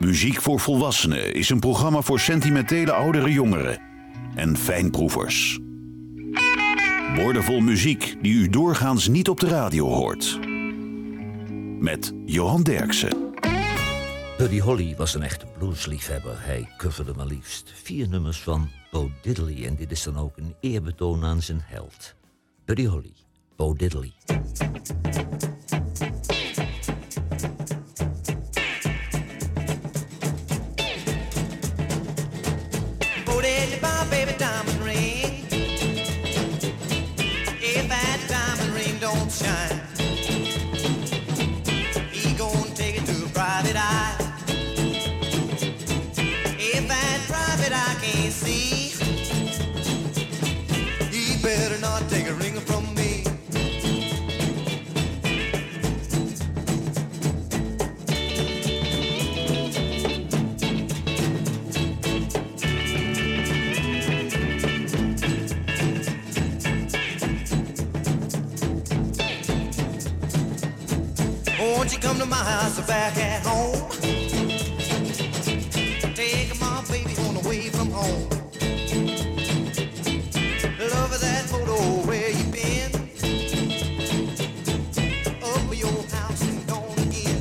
Muziek voor Volwassenen is een programma voor sentimentele oudere jongeren en fijnproevers. Woordenvol muziek die u doorgaans niet op de radio hoort. Met Johan Derksen. Buddy Holly was een echte bluesliefhebber. Hij coverde maar liefst 4 nummers van Bo Diddley. En dit is dan ook een eerbetoon aan zijn held. Buddy Holly, Bo Diddley. Baby diamond ring. If that diamond ring don't shine, he gon' take it to a private eye. If that private eye can't see, he better not take a ring from me. Won't you come to my house back at home? Take my baby on away from home. Love that photo where you been. Up your house and gone again.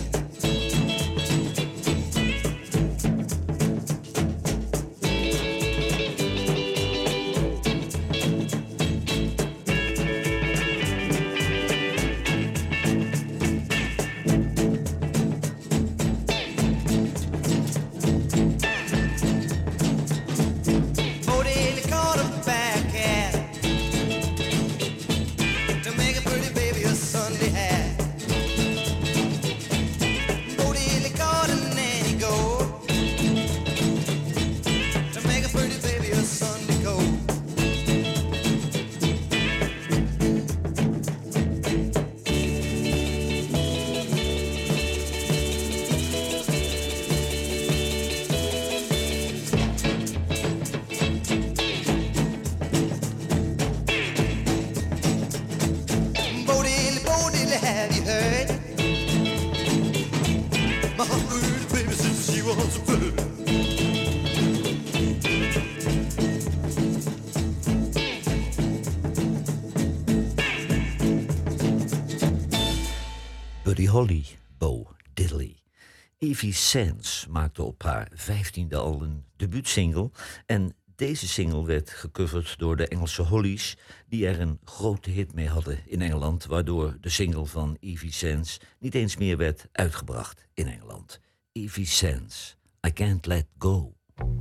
Buddy Holly, Bo Diddley. Evie Sands maakte op haar 15e al een debuutsingle. En deze single werd gecoverd door de Engelse Hollies, die er een grote hit mee hadden in Engeland, waardoor de single van Evie Sands niet eens meer werd uitgebracht in Engeland. Evie Sands, I Can't Let Go.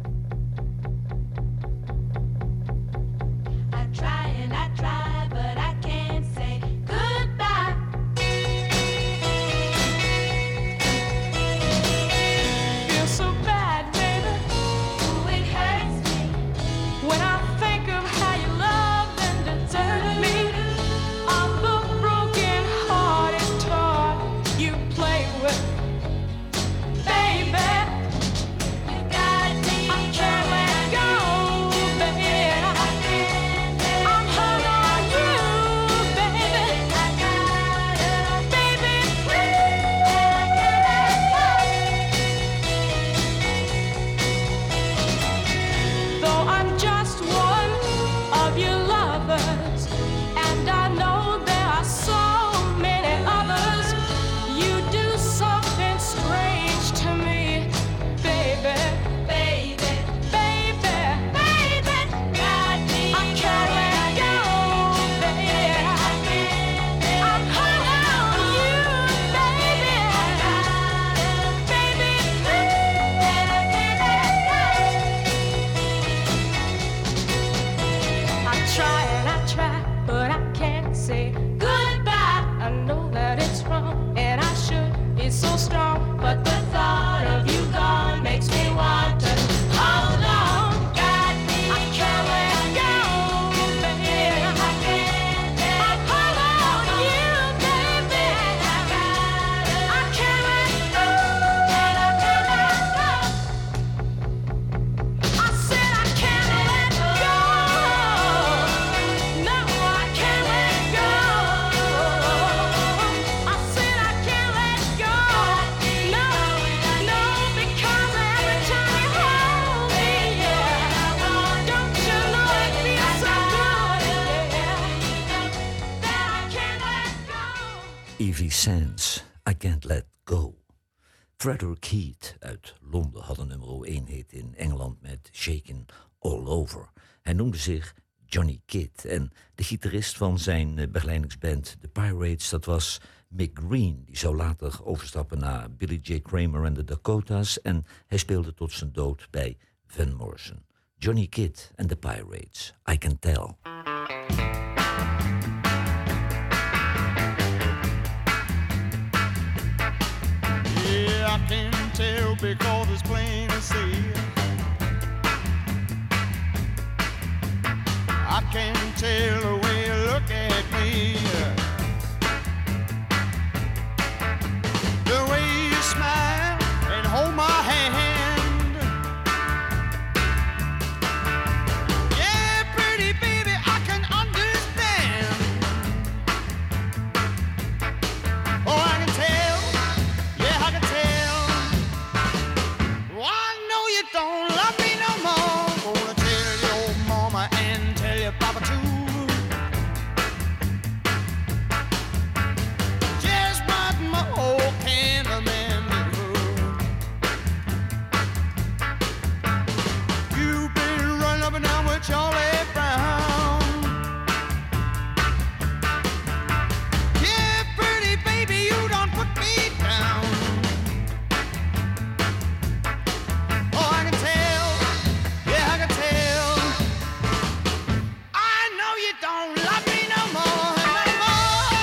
I try, but I can't say goodbye. Feel so bad, baby. Ooh, it hurts me when I think of how you loved and deserted me. I'm the broken-hearted toy you play with, baby. You got me. I can't let go, baby. I'm hung on you, baby. I got it, baby. Though I'm just one of your lovers, and I know there are so many others, you do something strange to me, baby. Baby, baby, baby, got me. I can't let go, baby. I'm hung on you, baby. I try, but I can't say goodbye. I know that it's wrong, and I should be so strong, but the thought of you gone makes me want to hold on. Got me. I can't let go, baby. I'm hung on you, baby. I can't let go, and I can't let go. I said I can't let go. No, I can't let go. I said I can't let go. No, Sands, I Can't Let Go. Frederick Heath uit Londen had een nummer 1 hit in Engeland met Shakin' All Over. Hij noemde zich Johnny Kidd en de gitarist van zijn begeleidingsband The Pirates, dat was Mick Green. Die zou later overstappen naar Billy J. Kramer en de Dakotas en hij speelde tot zijn dood bij Van Morrison. Johnny Kidd and the Pirates, I Can Tell. Yeah, I can tell because it's plain to see. I can tell the way you look at me, the way you smile and hold my hand. Yeah, pretty baby, I can understand. Oh, I can tell, yeah, I can tell. Oh, I know you don't love me no more. Gonna tell your mama and tell your papa too. Just what my old cameraman do. You've been running up and down with Charlie Brown. Yeah, pretty baby, you don't put me down. Oh, I can tell, yeah, I can tell. I know you don't love me no more, no more.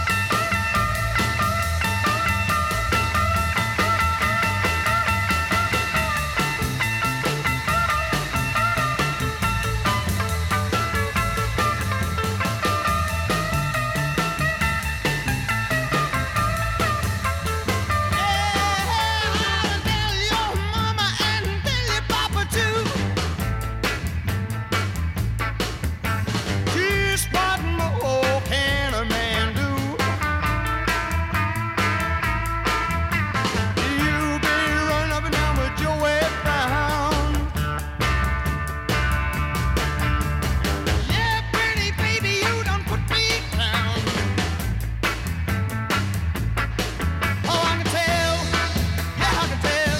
Yeah, I'll tell your mama and tell your papa too. Just what my old cameraman do. You've been running up and down with Joey Brown. Yeah, pretty baby, you don't put me down. Oh, I can tell, yeah, I can tell.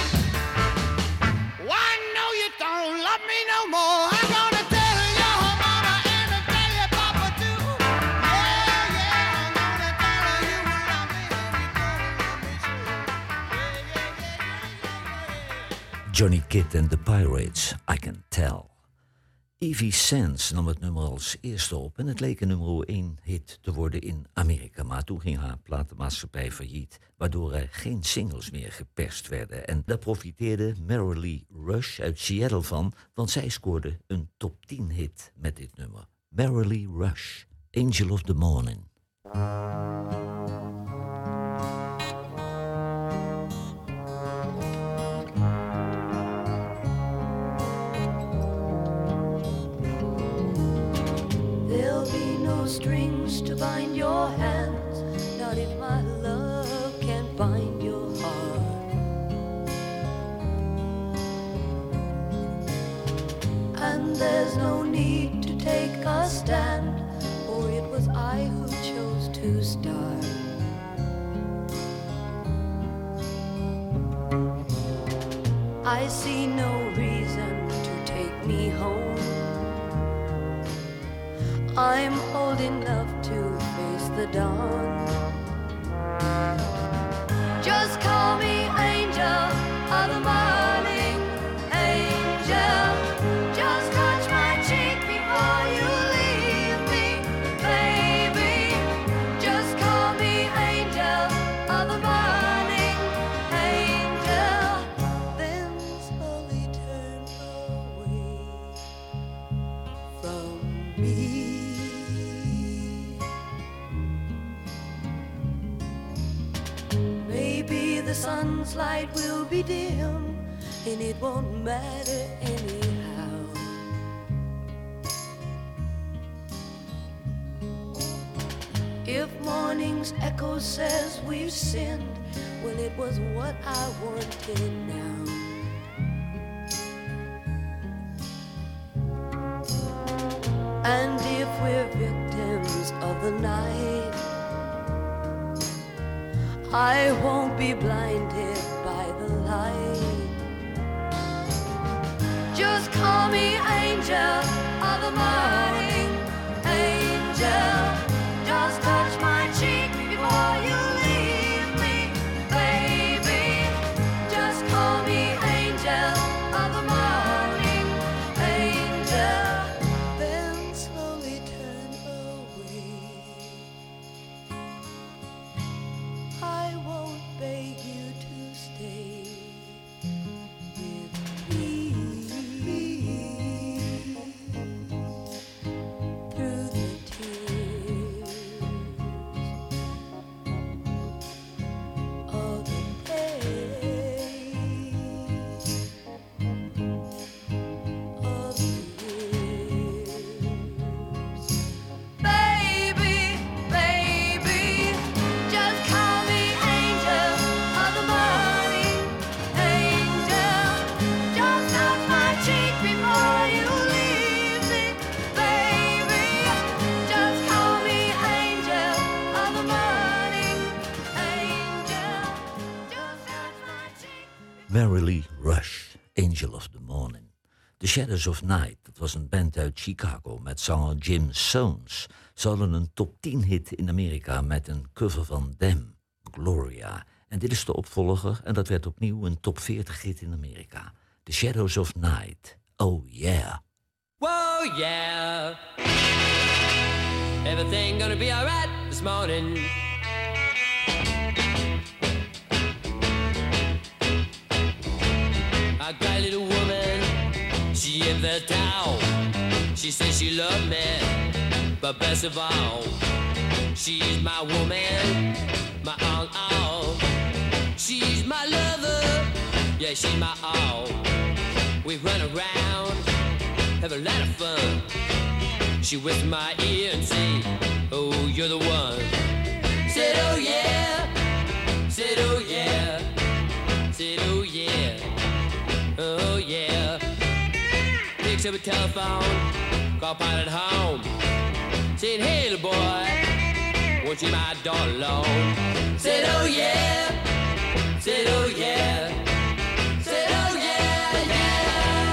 Oh, I know you don't love me no more. I'm gonna tell your mama and I'll tell your papa too. Yeah, yeah, I'm gonna tell her you love me and you gonna love me too. Yeah, yeah, yeah, yeah. Johnny Kidd and the Pirates, I Can Tell. Evie Sands nam het nummer als eerste op en het leek een nummer 1 hit te worden in Amerika. Maar toen ging haar platenmaatschappij failliet, waardoor er geen singles meer geperst werden. En daar profiteerde Merrily Rush uit Seattle van, want zij scoorde een top 10 hit met dit nummer. Merrily Rush, Angel of the Morning. There'll be no strings to bind your hands, not if my love can't bind your heart. And there's no need to take a stand, for it was I who chose to start. I see no reason to take me home. I'm old enough to face the dawn. Just call me angel of the morning, angel. Just touch my cheek before you leave me, baby. Just call me angel of the morning, angel. Then slowly turn away from me. Maybe the sun's light will be dim, and it won't matter anyhow. If morning's echo says we've sinned, well, it was what I wanted now. And if we're victims of the night, I won't be blinded by the light. Just call me angel of the morning, angel. Just touch my cheek before you leave me, baby. Just call me angel of the morning, angel. Then slowly turn away. I won't beg you to stay with me. Through the tears of the days of the years. Baby, baby, just call me angel of the morning, angel. Just touch my cheek before you leave me, baby. Just call me angel of the morning, angel. Just touch my cheek. Merrily Rush, Angel of the Morning. The Shadows of Night, dat was een band uit Chicago met zanger Jim Soanes. Ze hadden een top 10 hit in Amerika met een cover van Them, Gloria. En dit is de opvolger en dat werd opnieuw een top 40 hit in Amerika. The Shadows of Night, oh yeah. Whoa, yeah. Everything gonna be alright this morning. I got a little woman, she in the town. She says she loved me, but best of all, she's my woman, my all. She's my lover, yeah, she's my all. We run around, have a lot of fun. She whispers my ear and say, oh, you're the one. Said, oh yeah, said, oh yeah, said, oh yeah, oh yeah. Picks up a telephone, call pilot home. Said, hey little boy, won't you my daughter alone? Said, oh yeah, said, oh yeah, said, oh yeah, yeah.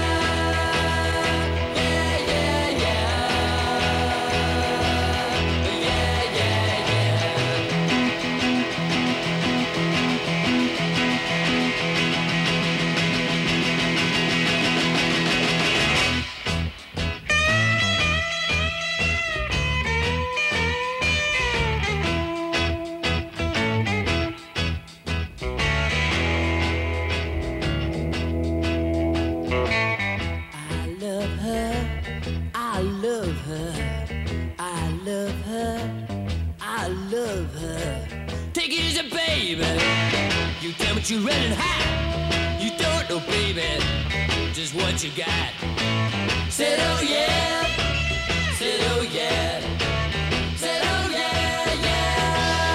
Take it easy, baby. You tell me you're running high. You don't know, baby, just what you got. Said, oh yeah. Said, oh yeah. Said, oh yeah, yeah.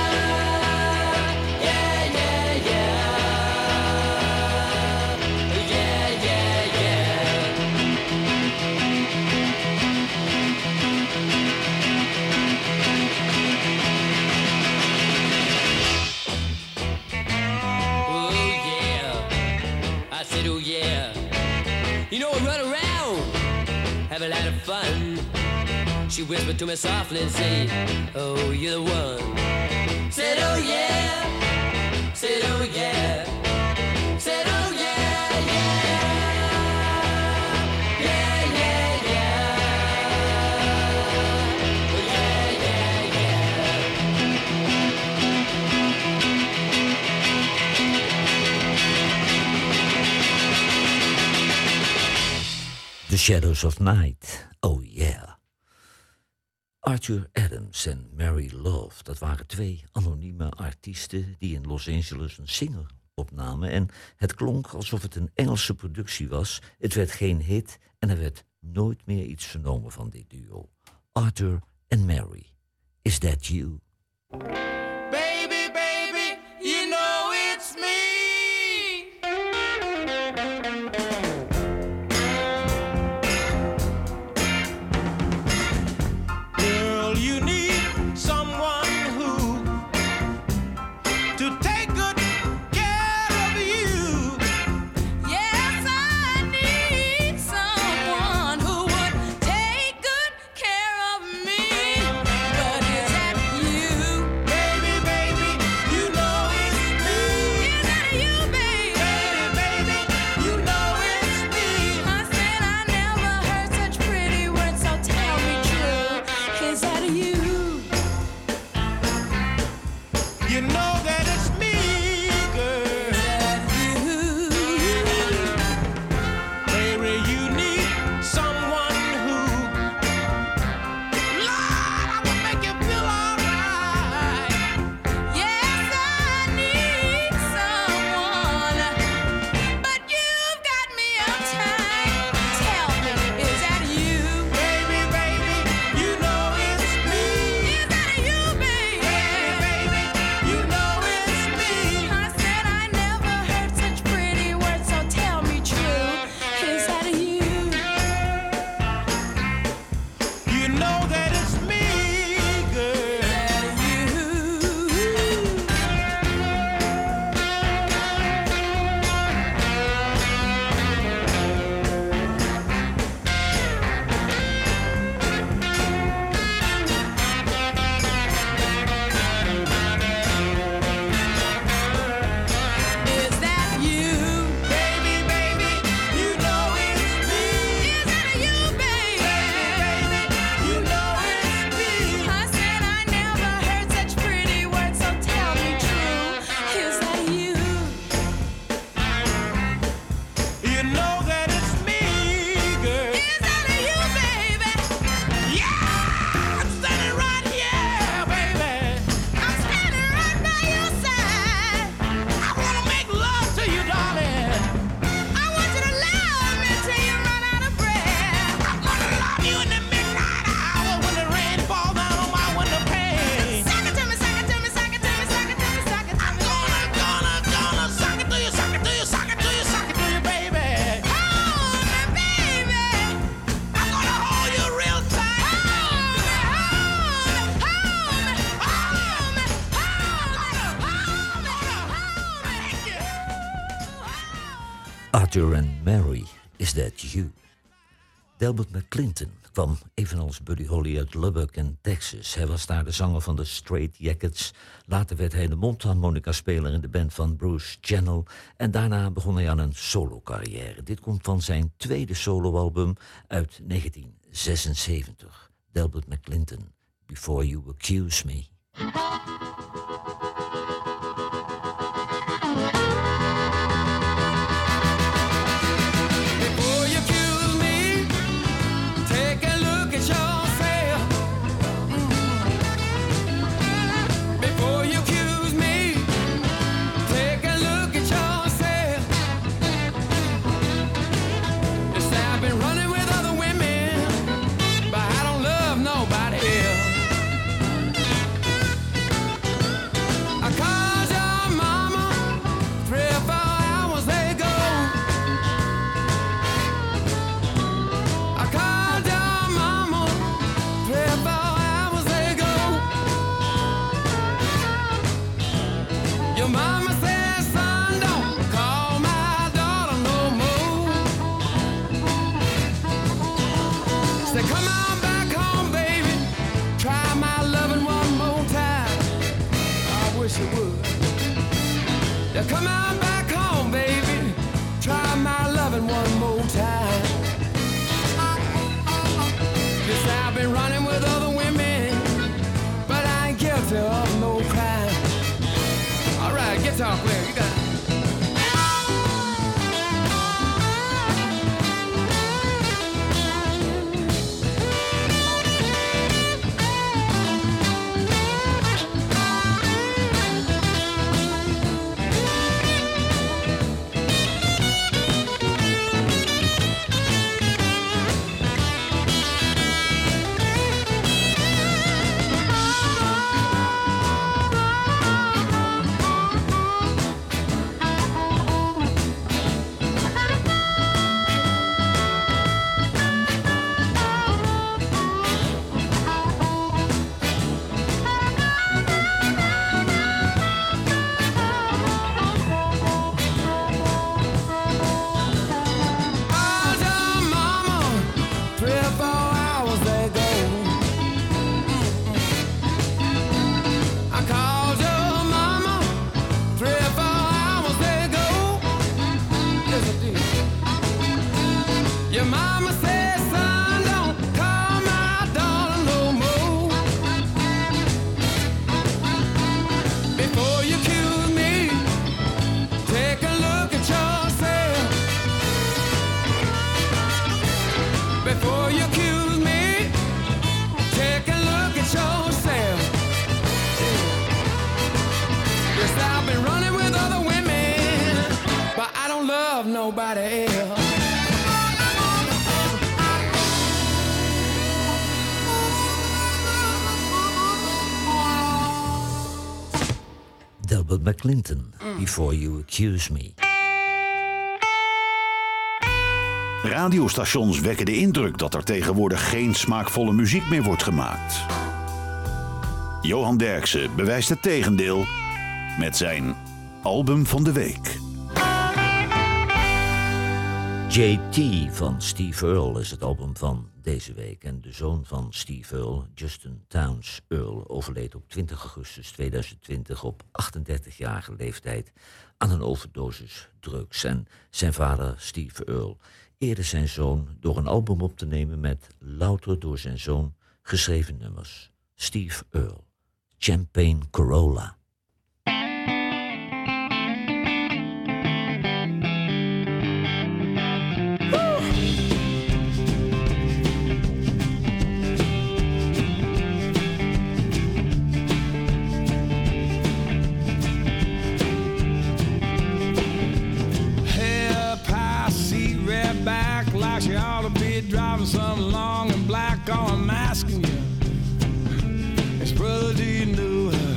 Yeah, yeah, yeah. Yeah, yeah, yeah. Oh yeah, you know I run around, have a lot of fun. She whispered to me softly and said, oh, you're the one. Said, oh yeah, said, oh yeah, said, oh yeah, yeah. Yeah, yeah, yeah. Oh, yeah, yeah, yeah. The Shadows of Night, oh yeah. Arthur Adams en Mary Love, dat waren twee anonieme artiesten die in Los Angeles een single opnamen. En het klonk alsof het een Engelse productie was. Het werd geen hit en er werd nooit meer iets vernomen van dit duo. Arthur en Mary, Is That You? Baby, baby, you know it's me. Girl, you need someone who to take Arthur and Mary, Is That You? Delbert McClinton kwam evenals Buddy Holly uit Lubbock in Texas. Hij was daar de zanger van de Straight Jackets. Later werd hij de mondharmonica-speler in de band van Bruce Channel. En daarna begon hij aan een solo-carrière. Dit komt van zijn tweede soloalbum uit 1976. Delbert McClinton, Before You Accuse Me. Before you accuse me, take a look at yourself. Before you accuse me, take a look at yourself. Yes, I've been running with other women, but I don't love nobody else. I called your mama 3 or 4 hours ago. I called your mama 3 or 4 hours ago. Your mama said, son, don't call my daughter no more. Said, come on back home, baby. Try my loving one more time. I wish you would. Yeah, come on back home, baby. Try my loving one more time. Yes, I've been running with other women, but I ain't guilty of no crime. All right, guitar player, you got it. Called your mama 3 or 4 hours ago. I called your mama 3 or 4 hours ago. Yes, I did. Your mama said, son, don't call my daughter no more. Before you accuse me, take a look at yourself. Before you accuse me, take a look at yourself. Yes, I've been running with other women, but I don't love nobody else. Delbert McClinton, Before You Accuse Me. Radiostations wekken de indruk dat er tegenwoordig geen smaakvolle muziek meer wordt gemaakt. Johan Derksen bewijst het tegendeel met zijn album van de week. JT van Steve Earle is het album van deze week. En de zoon van Steve Earle, Justin Townes Earle, overleed op 20 augustus 2020 op 38-jarige leeftijd aan een overdosis drugs. En zijn vader, Steve Earle, eerde zijn zoon door een album op te nemen met louter door zijn zoon geschreven nummers. Steve Earle, Champagne Corolla. Hair pie, seat red back, like she ought to be driving something long and black. Oh, I'm asking you, it's brother, do you know her?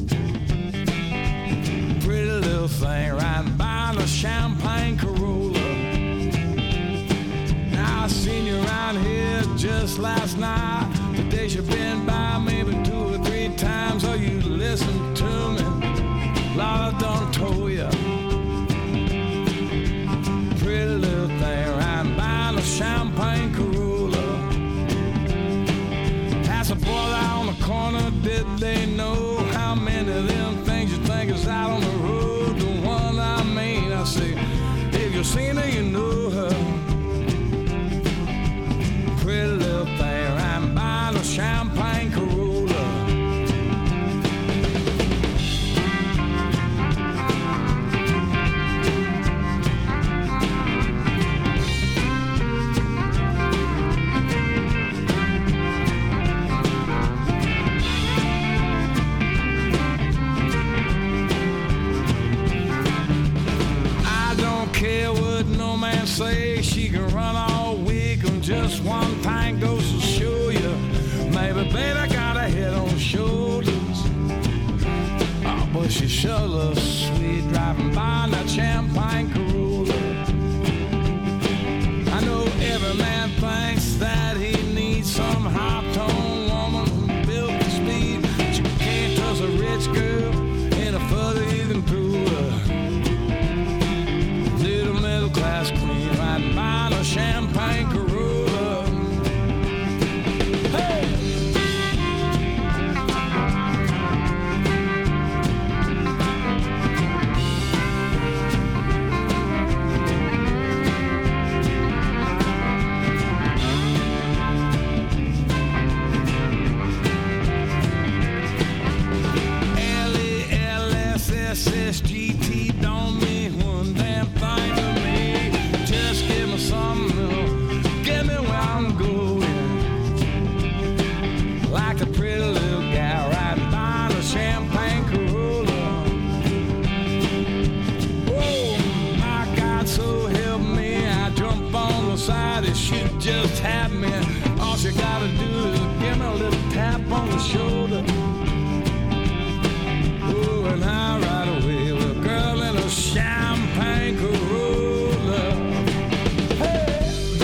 Pretty little thing riding by in a champagne Corolla. Now I seen you around here just last night. Today she been by maybe 2 or 3 times. Oh, you listen to me, Lord, I done told you. say, if you've seen her, you know her. Pretty little thing riding by in a champagne Corolla. Say she can run all week on just one thing goes to show you. Maybe baby got a head on shoulders. Oh, but she sure looks sweet driving by in that champagne Corolla. I know every man thinks that he needs some high-tone woman who built the speed, but you can't trust a rich girl any further you can throw her. Little middle class queen riding by in a champagne Corolla. Hey! LELSSGT don't mean one damn thing to me. Just give me something, get me where I'm going. Like a pretty little gal riding by in a champagne Corolla. Oh, my God, so help me, I jump on the side and she just had me. All she gotta do is give me a little tap on the shoulder. Oh, and I ride away with a girl in a champagne Corolla. Hey!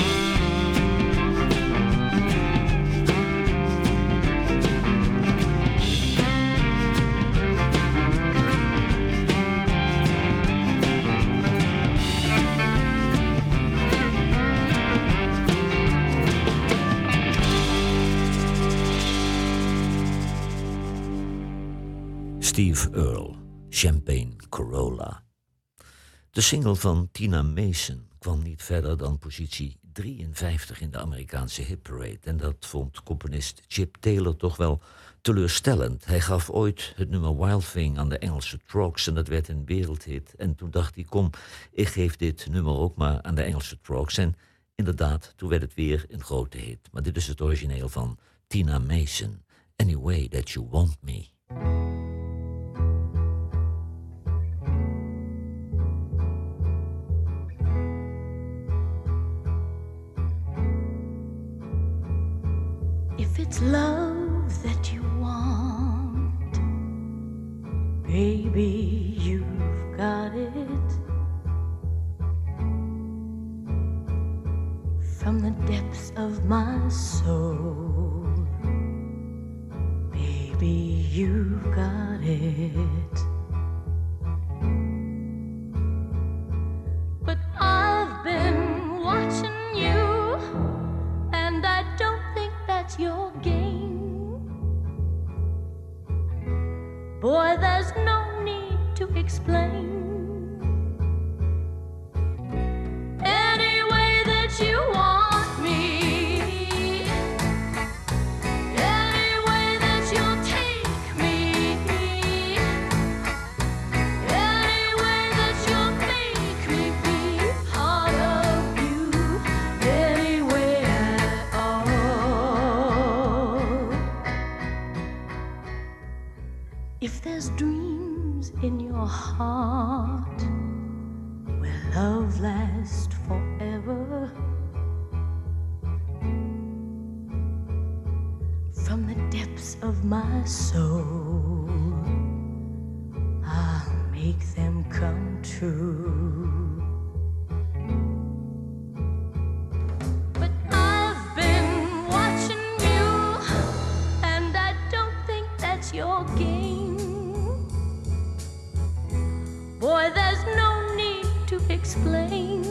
Steve Earle, Champagne Corolla. De single van Tina Mason kwam niet verder dan positie 53 in de Amerikaanse hitparade. En dat vond componist Chip Taylor toch wel teleurstellend. Hij gaf ooit het nummer Wild Thing aan de Engelse Trogs en dat werd een wereldhit. En toen dacht hij, kom, ik geef dit nummer ook maar aan de Engelse Trogs. En inderdaad, toen werd het weer een grote hit. Maar dit is het origineel van Tina Mason. Any Way That You Want Me. If it's love that you want, baby, you've got it. From the depths of my soul, baby, you've got it. But I've been watching you, and I don't think that's your game. Boy, there's no need to explain. Any way that you want me, any way that you'll take me, any way that you'll make me be part of you, any way at all. If there's dreams in your heart where love lasts forever, from the depths of my soul, I'll make them come true. But I've been watching you, and I don't think that's your game. Boy, there's no need to explain.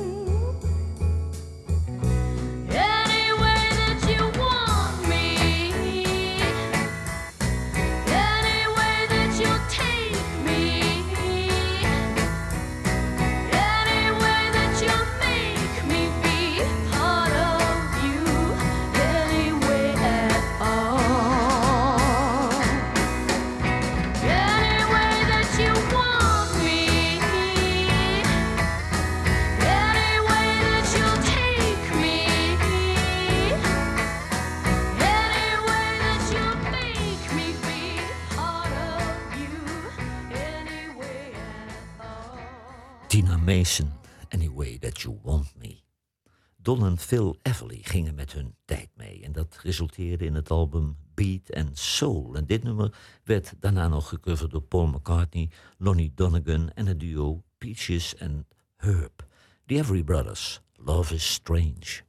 Any way that you want me, any way that you'll take me, Tina Mason, Any Way That You Want Me. Don en Phil Everly gingen met hun tijd mee en dat resulteerde in het album Beat and Soul. En dit nummer werd daarna nog gecoverd door Paul McCartney, Lonnie Donegan en het duo Peaches en Herb. The Everly Brothers, Love is Strange.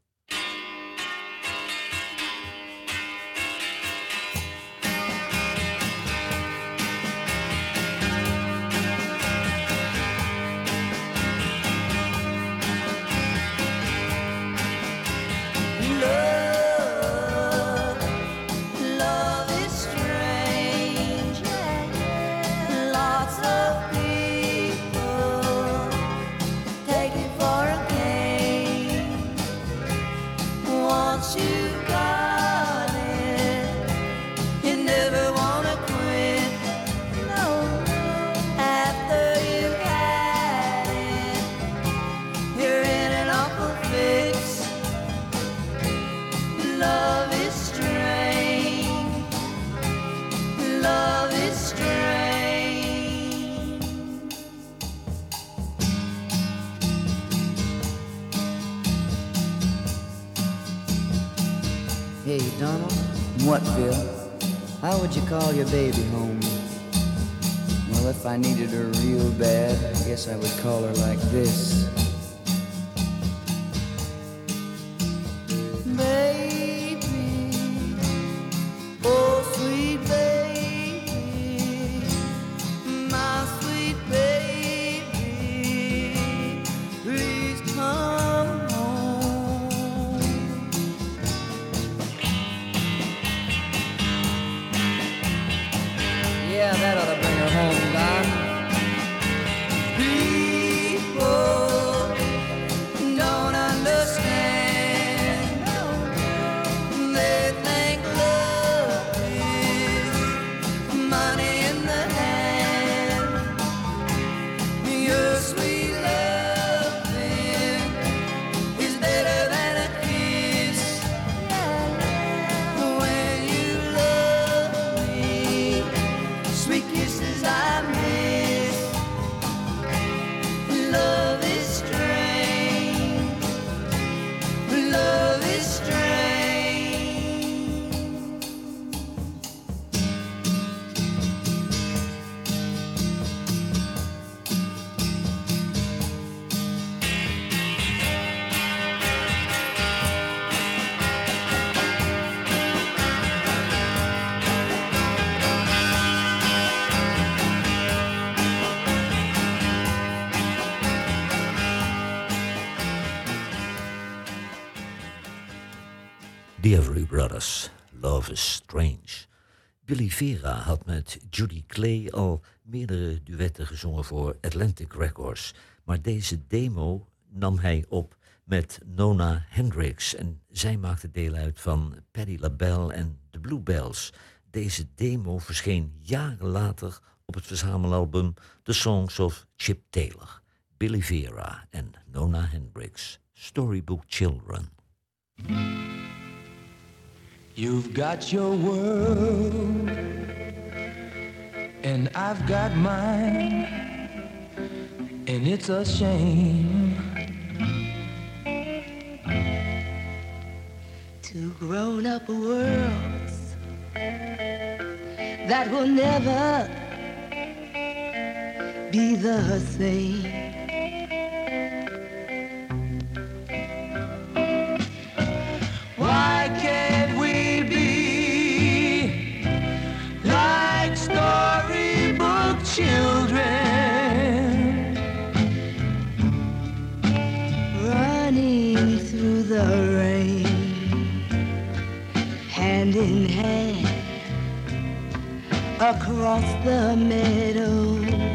Hey, Donald. What, Phil? How would you call your baby home? Well, if I needed her real bad, I guess I would call her like this. Baby, oh sweet baby, my sweet baby, please come home. Yeah, that ought to bring her home, Don. People don't understand. They think love is money in the hand. Your sweet loving is better than a kiss. When you love me, sweet kisses I miss. Love is strange. Love is strange. The Everly Brothers, Love is Strange. Billy Vera had met Judy Clay al meerdere duetten gezongen voor Atlantic Records. Maar deze demo nam hij op met Nona Hendryx. En zij maakte deel uit van Patti LaBelle en The Bluebells. Deze demo verscheen jaren later op het verzamelalbum The Songs of Chip Taylor. Billy Vera en Nona Hendryx, Storybook Children. You've got your world, and I've got mine, and it's a shame. Two grown-up worlds that will never be the same. Why can't we be like storybook children, Running through the rain, hand in hand, across the meadow.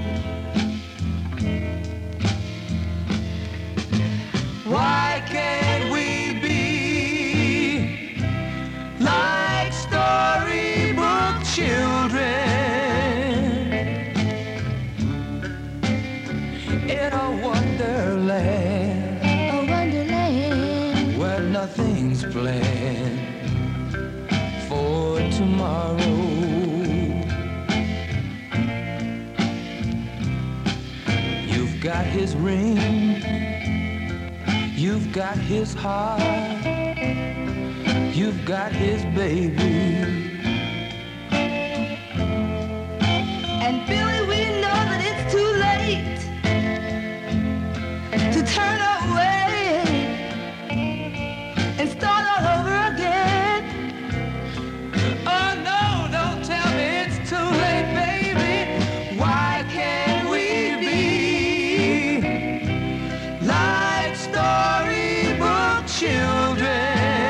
Why can't we be like storybook children in a wonderland, where nothing's planned for tomorrow? his ring. You've got his heart. You've got his baby. And Billy, we know that it's too late to turn away and start all over again. Oh no, don't tell me it's too late, baby. Why can't we be like storybook children?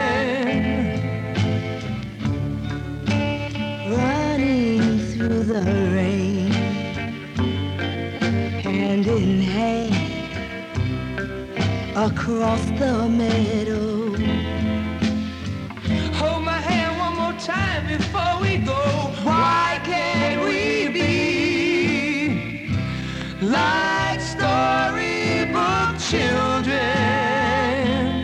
Running through the rain, hand in hand, across the meadow. Hold my hand one more time before we go. Why can't we be like storybook children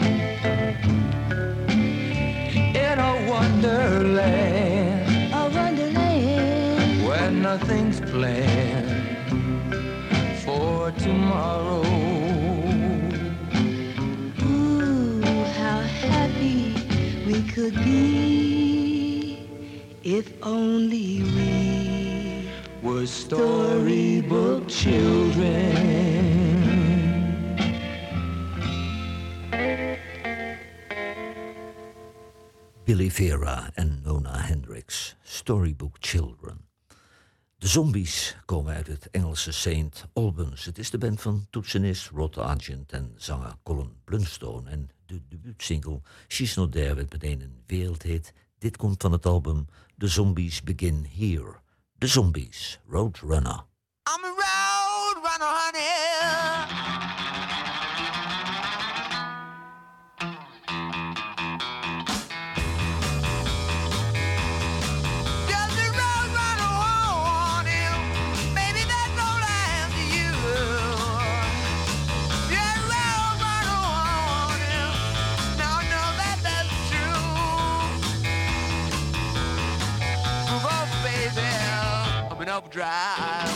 in a wonderland, where nothing's planned for tomorrow? Ooh, how happy we could be if only we Were storybook children. Billy Vera en Nona Hendrix, Storybook Children. De Zombies komen uit het Engelse St. Albans. Het is de band van toetsenist Rod Argent en zanger Colin Blunstone. En de debuutsingle She's Not There werd meteen een wereldhit. Dit komt van het album The Zombies Begin Here. De Zombies, Roadrunner. I'm a road runner, honey. Just a road runner, honey. Baby, that's all I am to you. Yeah, road runner, honey. Now I know that that's true. Move on, baby. I'm an overdrive.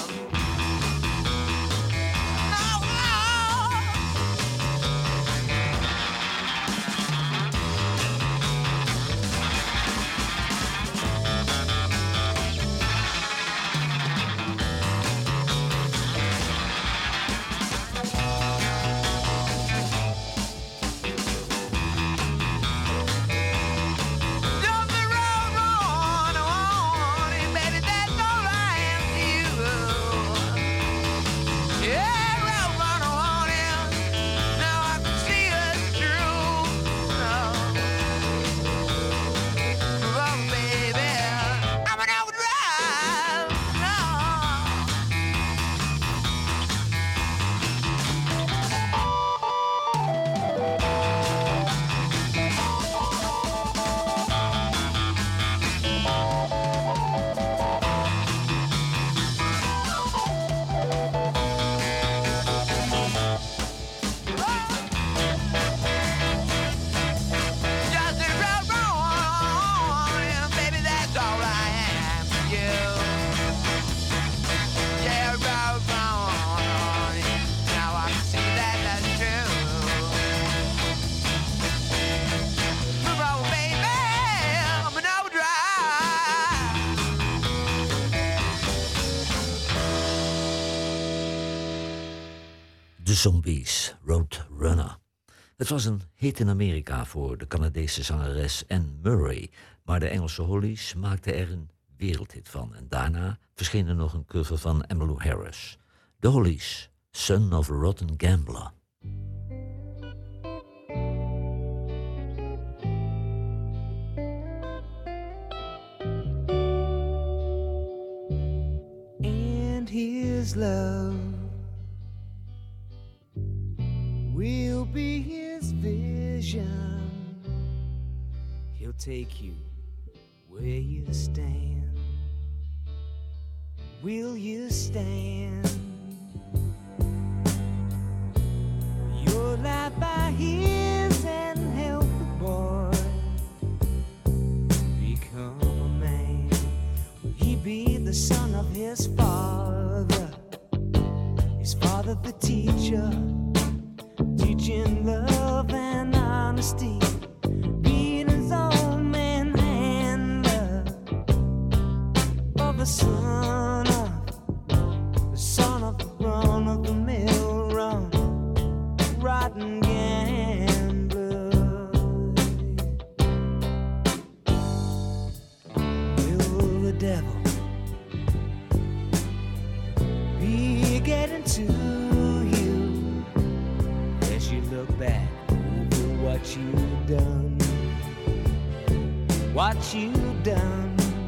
De Zombies, Roadrunner. Het was een hit in Amerika voor de Canadese zangeres Anne Murray, maar de Engelse Hollies maakten er een wereldhit van. En daarna verscheen er nog een cover van Emmylou Harris. De Hollies, Son of a Rotten Gambler. And his love will be his vision. He'll take you where you stand. Will you stand? Your life by his and help the boy become a man. Will he be the son of his father? His father the teacher? teacher, teaching love and honesty, being his own man handler of the son of the run of the mill run, rotten gambler. Will the devil be getting to you as you look back over what you've done? What you've done.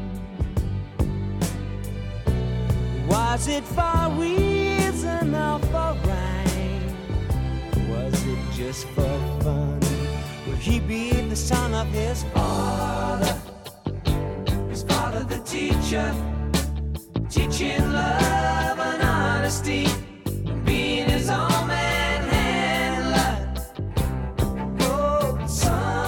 Was it for reason or for rhyme? Was it just for fun? Will he be the son of his father? His father the teacher, teaching love and honesty, and being his own man handler. Oh, the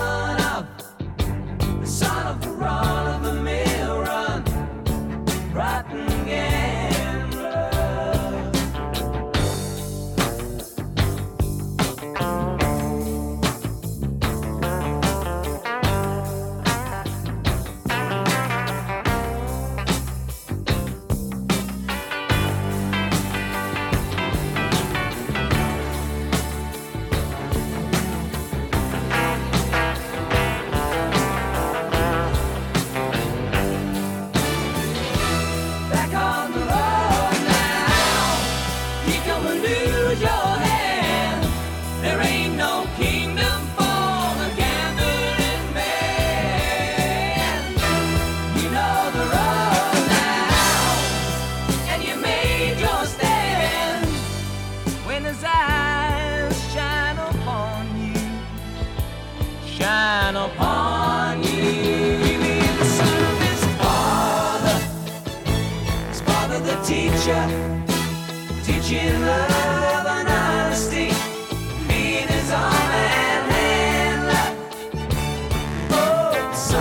son of the run of the mill run, rotten gambler. Back on the road now, you gonna lose your hand. There ain't no kingdom for the gambling man. You know the road now, and you made your stand. When his eyes shine upon you, shine upon you. You be the son of his father. His father the teacher, teaching love and honesty, being his own man handler. Oh,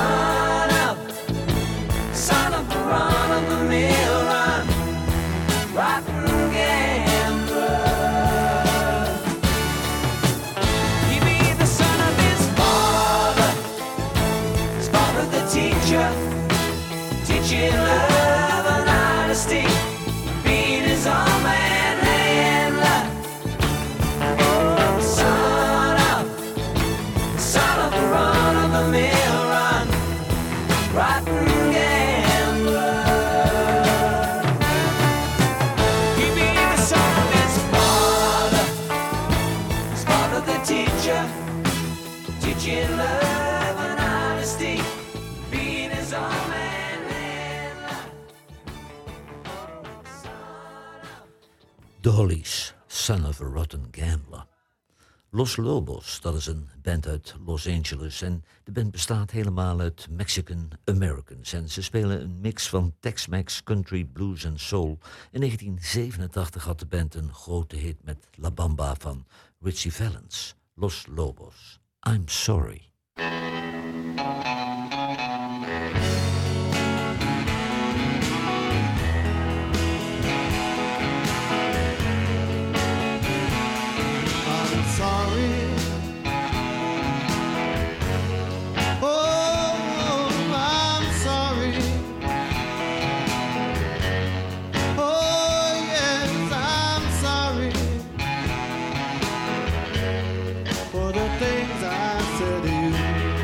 son of the run of the mill run, rotten gambler. He be the son of his father the teacher, teaching love and honesty, being his own man handler. Oh, son of the run of the mill run, rotten gambler. He be the son of his father the teacher, teaching love and honesty, being his own man handler. The Hollies, Son of a Rotten Gambler. Los Lobos, dat is een band uit Los Angeles en de band bestaat helemaal uit Mexican Americans. En ze spelen een mix van Tex-Mex, country, blues en soul. In 1987 had de band een grote hit met La Bamba van Richie Valens. Los Lobos, I'm Sorry. I'm sorry. Oh, I'm sorry. Oh, yes, I'm sorry for the things I said to you.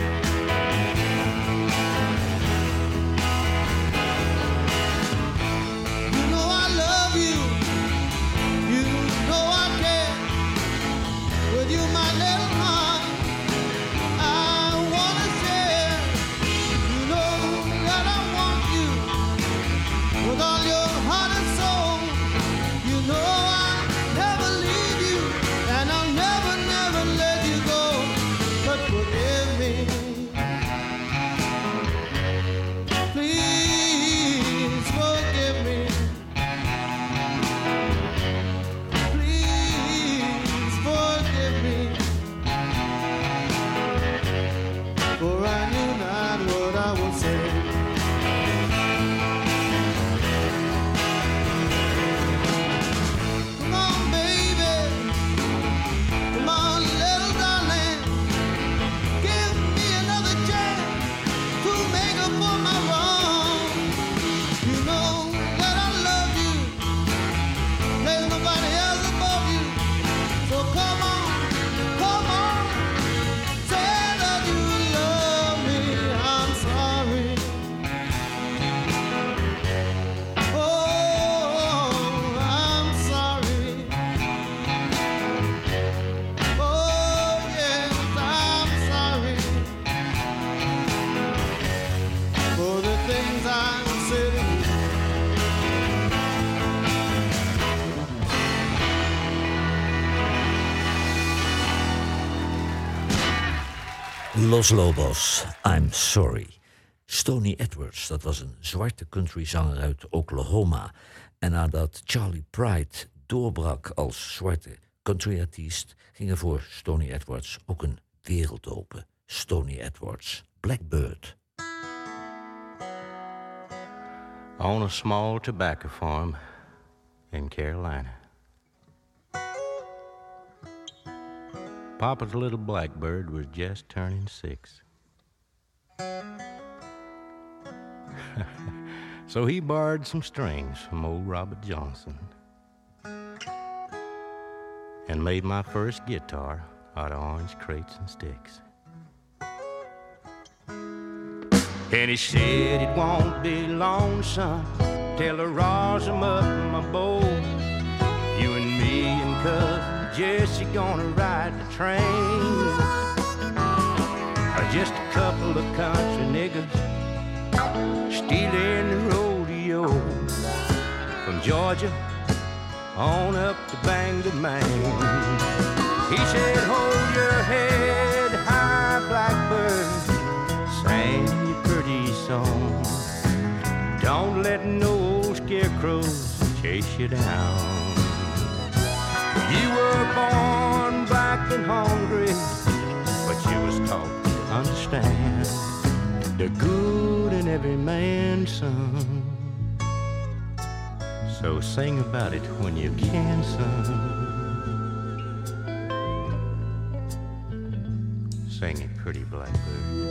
You know I love you. You know I care. With you, my little heart, I wanna share. You know that I want you with all your heart and soul. You know I'll never leave you, and I'll never, never let you go. But whatever Los Lobos, I'm Sorry. Stoney Edwards, dat was een zwarte countryzanger uit Oklahoma. En nadat Charlie Pride doorbrak als zwarte countryartiest, ging er voor Stoney Edwards ook een wereld open. Stoney Edwards, Blackbird. On a small tobacco farm in Carolina, Papa's little blackbird was just turning 6. So he borrowed some strings from old Robert Johnson and made my first guitar out of orange crates and sticks. And he said it won't be long, son, till I rouse him up in my bow. You and me and Cousin Jesse gonna ride the train. Just a couple of country niggas stealing the rodeo from Georgia on up to Bangor, Maine. He said, hold your head high, blackbird, sing your pretty song. Don't let no old scarecrows chase you down. You were born black and hungry, but you was taught to understand the good in every man's son. So sing about it when you can, son. Sing it, pretty blackbird.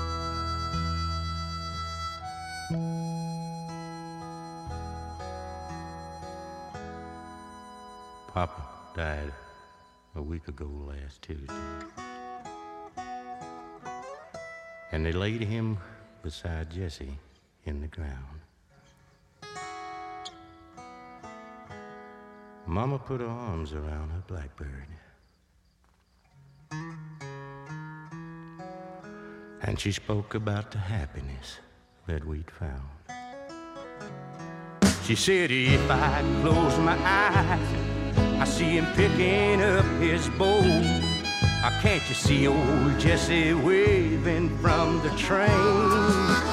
Papa died a week ago last Tuesday, and they laid him beside Jesse in the ground. Mama put her arms around her blackbird, and she spoke about the happiness that we'd found. She said, if I close my eyes, I see him picking up his bow. Can't you see old Jesse waving from the train?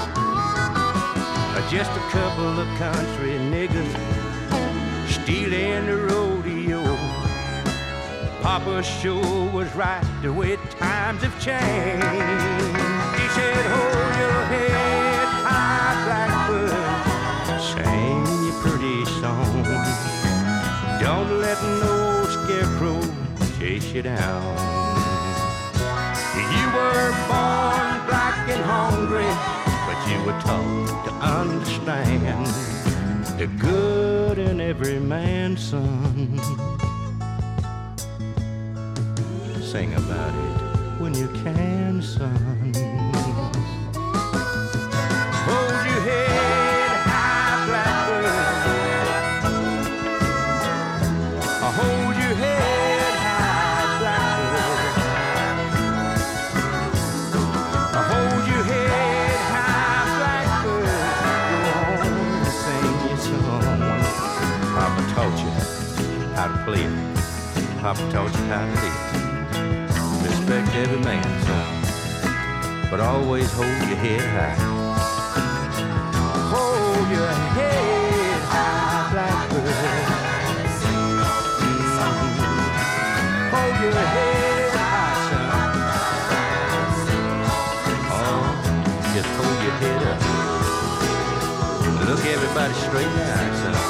Just a couple of country niggas stealing the rodeo. Papa sure was right the way times have changed. He said, hold your head high, blackbird, sing your pretty song. Don't let no scarecrow chase you down. You were born black and hungry, but you were taught to understand the good in every man's son. Sing about it when you can, son. Hold your head high, blackbird. Hold your head high, blackbird. Hold your head high, blackbird. Go on and sing your song. Papa taught you how to play it. Papa taught you how to live. Respect every man's son, but always hold your head high. Hold your head high, blackbird. Hold your head high, son. Oh, just hold your head up. Look everybody straight in the eye, son.